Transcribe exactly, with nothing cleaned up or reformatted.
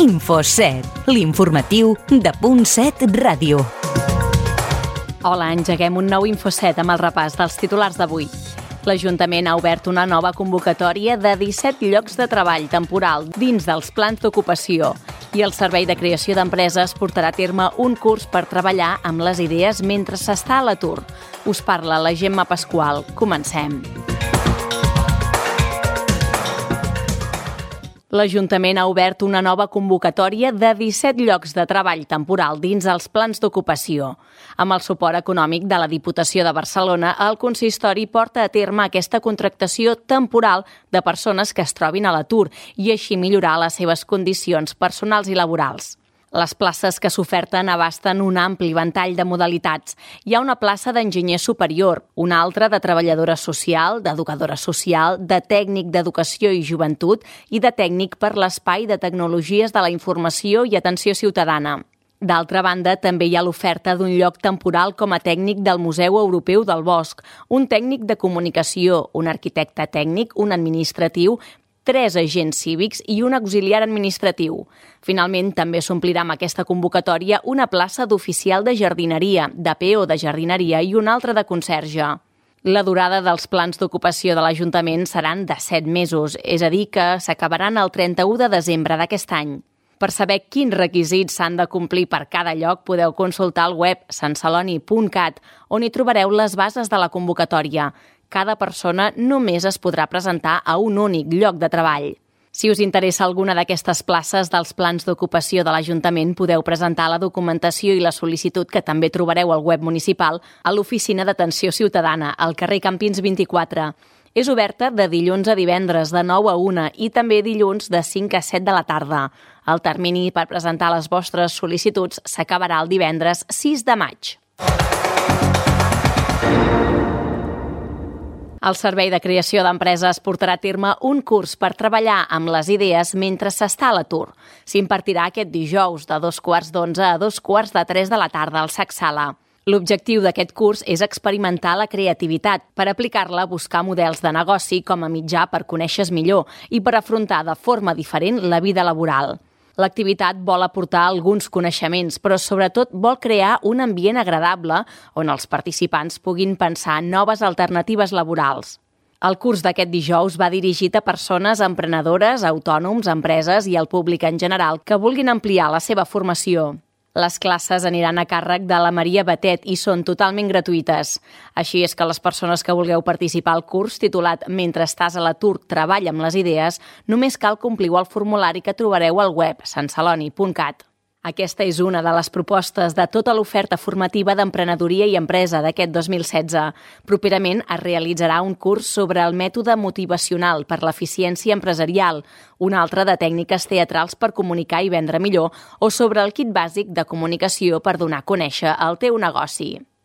Infoset, l'informatiu de Punt set Ràdio. Hola, engeguem un nou Infoset amb el repàs dels titulars d'avui. L'Ajuntament ha obert una nova convocatòria de disset llocs de treball temporal dins dels plans d'ocupació i el Servei de Creació d'Empreses portarà a terme un curs per treballar amb les idees mentre s'està a l'atur. Us parla la Gemma Pasqual. Comencem. L'Ajuntament ha obert una nova convocatòria de disset llocs de treball temporal dins els plans d'ocupació. Amb el suport econòmic de la Diputació de Barcelona, el consistori porta a terme aquesta contractació temporal de persones que es trobin a l'atur i així millorar les seves condicions personals i laborals. Les places que s'oferten abasten un ampli ventall de modalitats. Hi ha una plaça d'enginyer superior, una altra de treballadora social, d'educadora social, de tècnic d'educació i joventut i de tècnic per l'espai de tecnologies de la informació i atenció ciutadana. D'altra banda, també hi ha l'oferta d'un lloc temporal com a tècnic del Museu Europeu del Bosc, un tècnic de comunicació, un arquitecte tècnic, un administratiu, tres agents cívics i un auxiliar administratiu. Finalment, també s'omplirà amb aquesta convocatòria una plaça d'oficial de jardineria, de peó de jardineria i una altra de conserge. La durada dels plans d'ocupació de l'Ajuntament seran de set mesos, és a dir, que s'acabaran el trenta-u de desembre d'aquest any. Per saber quins requisits s'han de complir per cada lloc, podeu consultar el web sant celoni punt cat, on hi trobareu les bases de la convocatòria. Cada persona només es podrà presentar a un únic lloc de treball. Si us interessa alguna d'aquestes places dels plans d'ocupació de l'Ajuntament, podeu presentar la documentació i la sol·licitud que també trobareu al web municipal a l'Oficina d'Atenció Ciutadana, al carrer Campins vint-i-quatre. És oberta de dilluns a divendres de nou a una i també dilluns de cinc a set de la tarda. El termini per presentar les vostres sol·licituds s'acabarà el divendres sis de maig. El Servei de Creació d'Empreses portarà a terme un curs per treballar amb les idees mentre s'està a l'atur. S'impartirà aquest dijous de dos quarts d'onze a dos quarts de tres de la tarda al Sac Sala. L'objectiu d'aquest curs és experimentar la creativitat per aplicar-la a buscar models de negoci com a mitjà per conèixer millor i per afrontar de forma diferent la vida laboral. L'activitat vol aportar alguns coneixements, però sobretot vol crear un ambient agradable on els participants puguin pensar en noves alternatives laborals. El curs d'aquest dijous va dirigit a persones emprenedores, autònoms, empreses i al públic en general que vulguin ampliar la seva formació. Les classes aniran a càrrec de la Maria Batet i són totalment gratuïtes. Així és que les persones que vulgueu participar al curs titulat Mentre estàs a l'atur, treballa amb les idees, només cal compliu el formulari que trobareu al web sant celoni punt cat. Aquesta és una de les propostes de tota l'oferta formativa d'emprenedoria i empresa d'aquest dos mil setze. Properament es realitzarà un curs sobre el mètode motivacional per l'eficiència empresarial, un altre de tècniques teatrals per comunicar i vendre millor o sobre el kit bàsic de comunicació per donar a conèixer el teu negoci.